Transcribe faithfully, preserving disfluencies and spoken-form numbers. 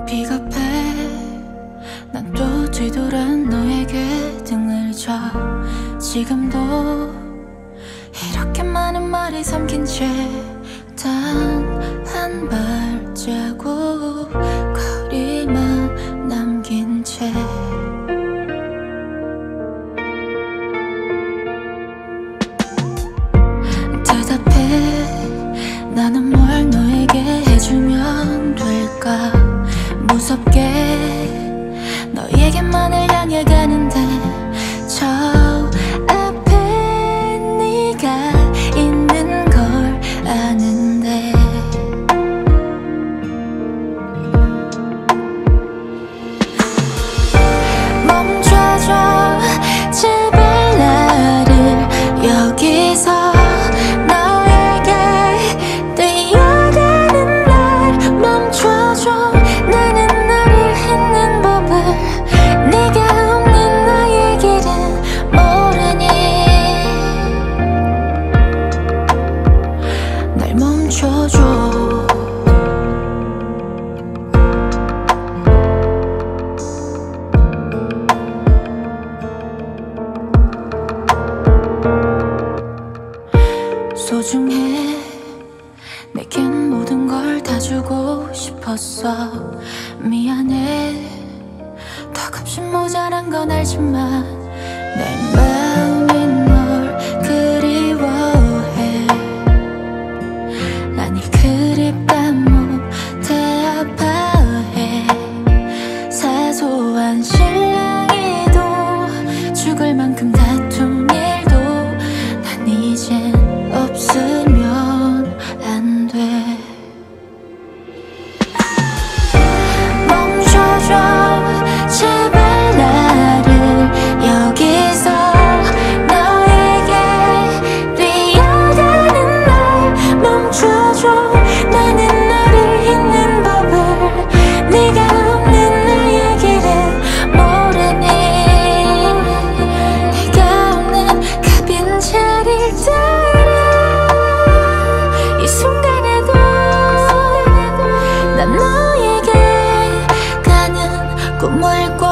비겁해. 난 또 뒤돌아 너에게 등을 져. 지금도 이렇게 많은 말이 삼킨 채 단 한 발자국 거리만 남긴 채 대답해. 나는 뭘 너에게 해주면 될까. 무섭게 너에게만을 향해 가는데 저 앞에 네가 있는 걸 아는데 멈춰줘 제발 나를 여기서 너에게 뛰어가는 날 멈춰줘. 나는 너를 잊는 법을 네가 없는 나의 길은 모르니 날 멈춰줘. 소중해. 내겐 모든 걸 다 주고 싶었어. 미안해. 턱없이 모자란 건 알지만 내 마음이 널 그리워해. 아니 그립다 못해 아파해. 사소한 실랑이도 죽을 만큼 다툰 일도 난 이젠 없으면 안 돼. 멈춰줘 제발 나를 여기서 너에게 뛰어가는 날 멈춰줘. 나는 너를 잊는 법을 네가 없는 나의 길은 모르니 네가 없는 그 빈자리를 따라 이 순간에도 난 너에게 가는 꿈을 꿔.